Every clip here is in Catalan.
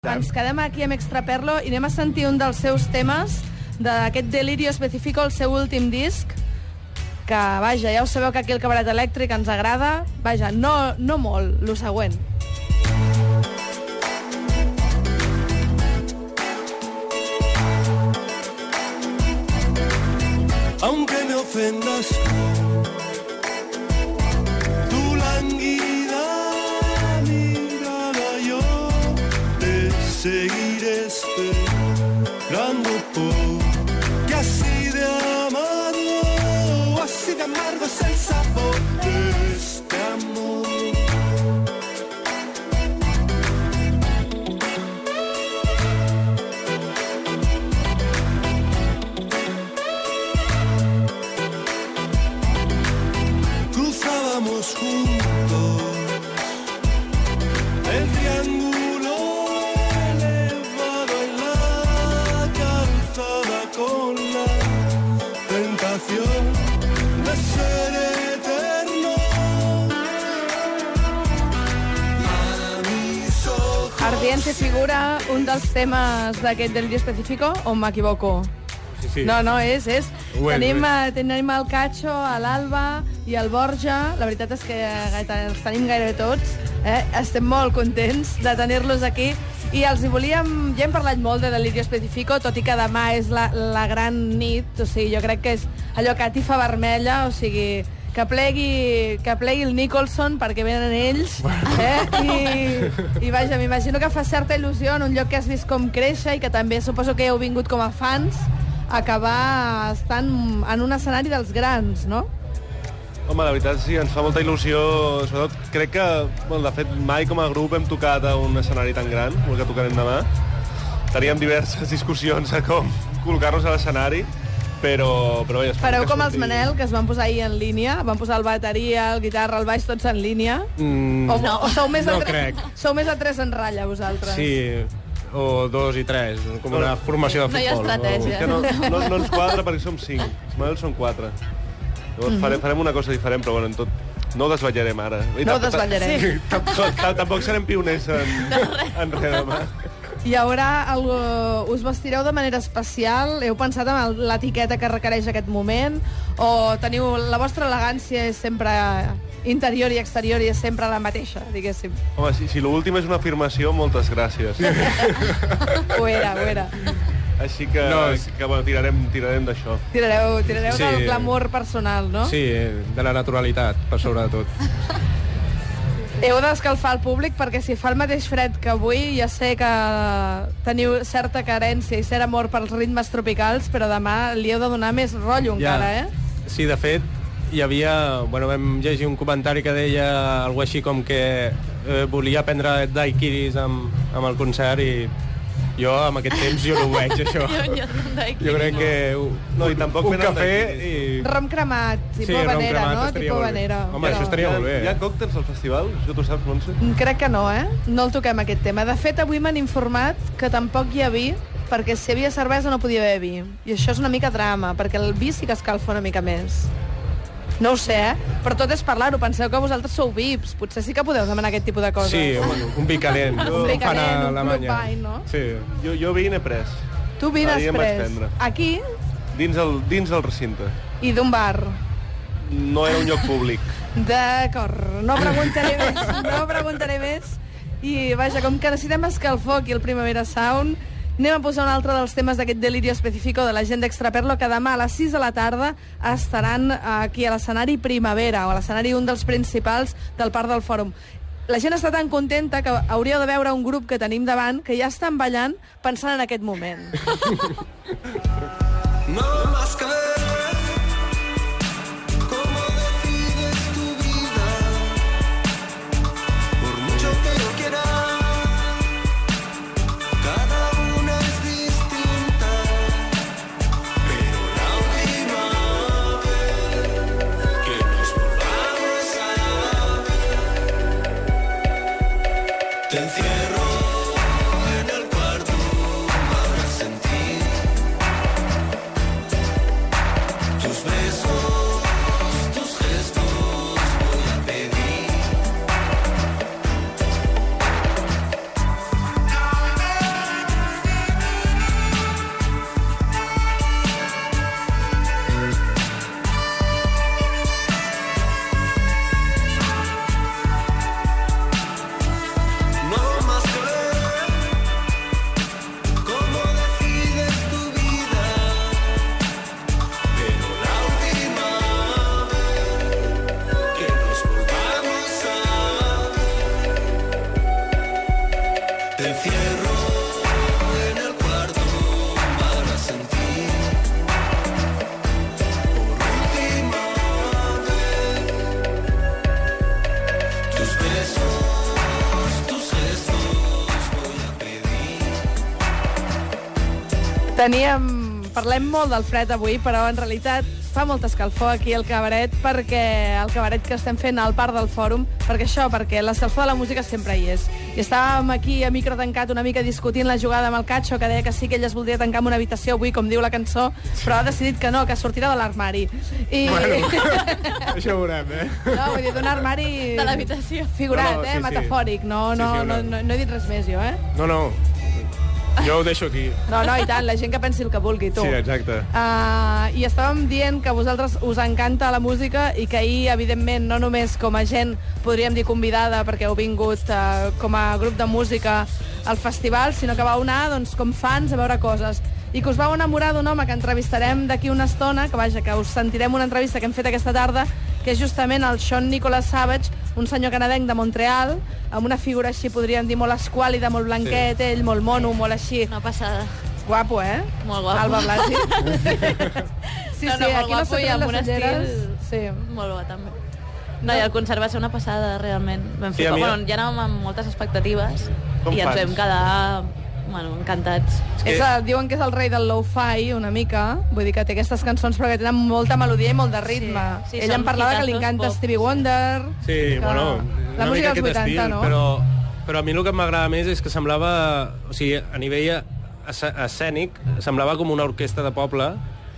Ens quedem aquí amb Extraperlo i anem a sentir un dels seus temes d'aquest Delirio Specifico, el seu últim disc, que, vaja, ja ho sabeu que aquí el Cabaret Elèctric ens agrada. Vaja, no molt, lo següent. Aunque me ofendas tu lánguida mirada, yo te seguiré esperando, porque así de amado, así de amargo es el sabor de este amor. Cruzábamos juntos el triángulo elevado en la calzada con la tentación de ser eterno. A mis ojos. Ardiente figura un dels temes d'aquest Delirio Specifico, o m'equivoco? Sí. No, és. Tenim el Cacho, l'Alba i el Borja. La veritat és que els tenim gairebé tots. Estem molt contents de tenir-los aquí. I els hi volíem... Ja hem parlat molt de Delirio Specifico, tot i que demà és la gran nit. O sigui, jo crec que és allò catifa vermella, o sigui... Que plegui el Nicholson perquè venen ells, I vaja, m'imagino que fa certa il·lusió en un lloc que has vist com créixer i que també suposo que heu vingut com a fans acabar estant en un escenari dels grans, no? Home, la veritat sí, ens fa molta il·lusió. Sobretot crec que, bueno, de fet, mai com a grup hem tocat a un escenari tan gran, el que tocarem demà. Teníem diverses discussions a com col·locar-nos a l'escenari, però ja fareu com els Manel, que es van posar ahir en línia, van posar el bateria, el guitarra, el baix, tots en línia? O sou més no crec. Sou més a 3 en ratlla, vosaltres? Sí, o 2 i 3, com una formació de futbol. No hi ha estratègia. Que no ens quadra perquè som 5, els Manel són 4. Llavors farem una cosa diferent, però bueno, en tot no ho desvetllarem ara. No ho desvetllarem. Sí. Tampoc serem pioners en res demà. Hi haurà us vestireu de manera especial? Heu pensat en l'etiqueta que requereix aquest moment? O teniu... La vostra elegància és sempre interior i exterior i és sempre la mateixa, diguéssim? Home, si l'últim és una afirmació, moltes gràcies. Ho era. Així que, bueno, tirarem d'això. Tirareu del glamour personal, no? Sí, de la naturalitat, per sobre de tot. Heu d'escalfar el públic perquè si fa el mateix fred que avui, ja sé que teniu certa carència i cert amor pels ritmes tropicals, però demà li heu de donar més rotllo encara, Sí, de fet, hi havia... Bueno, vam llegir un comentari que deia alguna així com que volia prendre daiquiris amb el concert i jo, amb aquest temps, jo no ho veig, això. Jo crec que i tampoc un cafè i... Rom cremat, tipus vanera, no? Tipus vanera. Home, això estaria molt bé. Hi ha còctels al festival? Això tu saps, Montse? Crec que no, No el toquem, aquest tema. De fet, avui m'han informat que tampoc hi ha vi, perquè si hi havia cervesa no podia haver vi. I això és una mica drama, perquè el vi sí que escalfa una mica més. No ho sé, però tot és parlar-ho. Penseu que vosaltres sou VIPs. Potser sí que podeu demanar aquest tipus de coses. Sí, un vi calent. Un vi calent, un club wine, no? Sí. Jo vi n'he pres. Tu vi n'has Ahir pres. em vaig prendre. Aquí? Dins el recinte. I d'un bar? No era un lloc públic. D'acord, no preguntaré més. I vaja, com que necessitem escalfor aquí al Primavera Sound, anem a posar un altre dels temes d'aquest Delirio Specifico de la gent d'Extraperlo, que demà a les 6 de la tarda estaran aquí a l'escenari Primavera, o a l'escenari un dels principals del Parc del Fòrum. La gent està tan contenta que hauríeu de veure un grup que tenim davant que ja estan ballant pensant en aquest moment. No más que cómo decides tu vida, por mucho que yo quiera, cada una es distinta, pero la última vez que nos volvamos a ver, te encierro en el cuarto para sentir encierro en el cuarto para sentir por última vez tus besos, tus gestos voy a pedir. Parlem molt del fred avui, però en realitat fa molta escalfor aquí al cabaret, perquè el cabaret que estem fent al Parc del Fòrum, perquè l'escalfor de la música sempre hi és. I estàvem aquí a micro tancat una mica discutint la jugada amb el Cacho, que deia que sí que ell es voldria tancar en una habitació avui, com diu la cançó, però ha decidit que no, que sortirà de l'armari. I... Bueno, això ho veurem, No, vull dir, d'un armari... De l'habitació. Figurat, No, no, sí, sí. metafòric. No he dit res més, jo, No, jo ho deixo aquí. No, i tant, la gent que pensi el que vulgui, tu. Sí, exacte. I estàvem dient que a vosaltres us encanta la música i que ahir, evidentment, no només com a gent, podríem dir convidada, perquè heu vingut com a grup de música al festival, sinó que vau anar doncs, com fans a veure coses. I que us vau enamorar d'un home que entrevistarem d'aquí una estona, que us sentirem una entrevista que hem fet aquesta tarda, que és justament el Sean Nicholas Savage, un senyor canadenc de Montreal, amb una figura així, podríem dir, molt esquàlida, molt blanquet, sí. Ell, molt mono, molt així. Una passada. Guapo, Molt guapo. Alba Blasi. Sí, no, aquí molt guapo i amb un estil... Sí. Molt bo, també. No, i el concert va ser una passada, realment. Sí, Ja anàvem amb moltes expectatives Com i ens fans. vam quedar encantats. Diuen que és el rei del lo-fi, una mica. Vull dir que té aquestes cançons però que tenen molta melodia i molt de ritme. Sí, Ell em parlava que li encanta pop. Stevie Wonder. Sí, que... bueno, la una música mica dels aquest 80, estil, no? però a mi el que m'agrada més és que semblava, o sigui, a nivell escènic, semblava com una orquestra de poble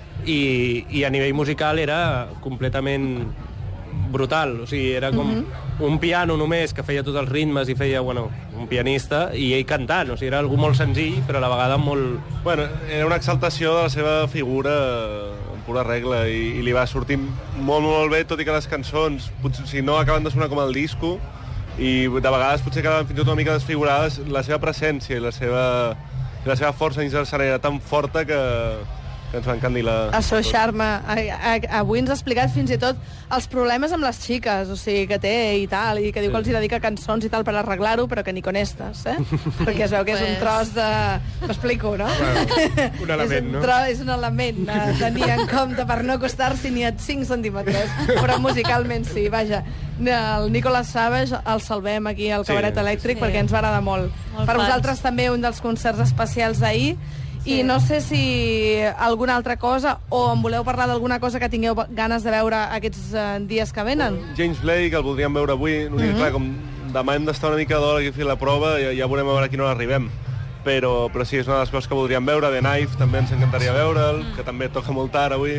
i a nivell musical era completament brutal, o sigui, era com un piano només que feia tots els ritmes i feia, un pianista, i ell cantant, o sigui, era algú molt senzill, però a la vegada molt... Bueno, era una exaltació de la seva figura en pura regla i li va sortir molt bé, tot i que les cançons potser no acaben de sonar com el disco i de vegades potser quedaven fins i tot una mica desfigurades. La seva presència i la seva força dins de l'escenari era tan forta que ens va encandilar. El seu charme. Avui ens ha explicat fins i tot els problemes amb les xiques, o sigui, que té i tal, i que diu que els hi dedica cançons i tal per arreglar-ho, però que ni con estes, perquè es veu que és un tros de... M'explico, no? Bueno, un element, no? És un element a tenir en compte per no costar-s'hi ni a 5 centímetres, però musicalment sí, vaja. El Nicholas Savage el salvem aquí al Cabaret Elèctric perquè ens va agradar molt. Per fans. vosaltres també un dels concerts especials d'ahir. I no sé si alguna altra cosa o em voleu parlar d'alguna cosa que tingueu ganes de veure aquests dies que venen. James Blake el voldríem veure avui. Clar, com demà hem d'estar una mica d'hora aquí a fer la prova, ja veurem a veure a quina hora arribem. Però sí, és una de les coses que voldríem veure. The Knife també ens encantaria veure'l, que també toca molt tard avui.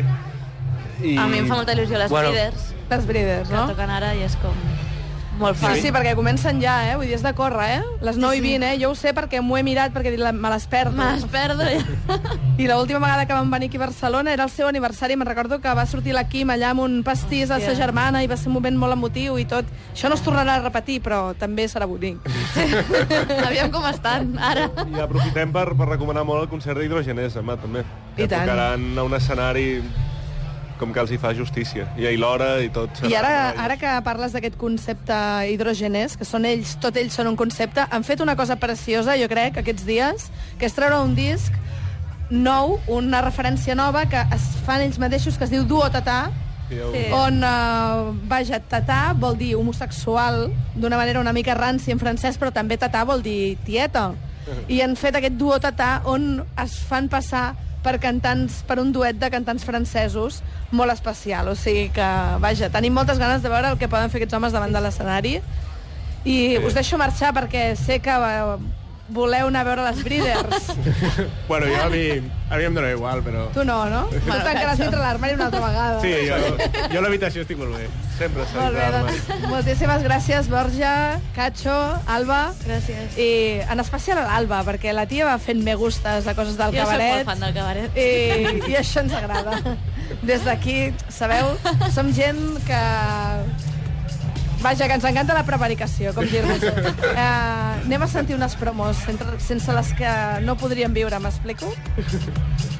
A mi em fa molta il·lusió les Breeders, Les Breeders, que no? toquen ara i és com... Molt fan. Sí, perquè comencen ja, vull dir, és de córrer, Les 9 i 20, Jo ho sé perquè m'ho he mirat, perquè me les perdo. Me les perdo, ja. I l'última vegada que vam venir aquí a Barcelona era el seu aniversari. Me'n recordo que va sortir la Kim allà amb un pastís a sa germana i va ser un moment molt emotiu i tot. Això no es tornarà a repetir, però també serà bonic. Aviam com estan, ara. I aprofitem per recomanar molt el concert d'Hidrogenès, demà, també. I Que tant. tocaran a un escenari com que els hi fa justícia. I ahir l'hora i tot. I ara que parles d'aquest concepte Hidrogenès, que són ells, tot ells són un concepte, han fet una cosa preciosa, jo crec, aquests dies, que és treure un disc nou, una referència nova, que es fan ells mateixos, que es diu Duo Tatà, Sí. on, vaja, tatà vol dir homosexual d'una manera una mica ranci en francès, però també tatà vol dir tieta. I han fet aquest Duo Tatà on es fan passar per un duet de cantants francesos molt especial. O sigui que, vaja, tenim moltes ganes de veure el que poden fer aquests homes davant de l'escenari. I us deixo marxar perquè sé que voleu anar a veure les Breeders. Bueno, a mi em dóna igual, però... Tu no, no? Tu tancaràs dintre l'armari una altra vegada. Sí, jo a l'habitació estic molt bé. Sempre s'ha Molt bé, doncs, moltíssimes gràcies, Borja, Cacho, Alba. Gràcies. I en especial a l'Alba, perquè la tia va fent me gustes de coses del Jo soc cabaret. molt fan del cabaret. I això ens agrada. Des d'aquí, sabeu, som gent que... Vaja, que ens encanta la prevaricació, com dir-nos. Anem a sentir unes promos sense les que no podríem viure, m'explico?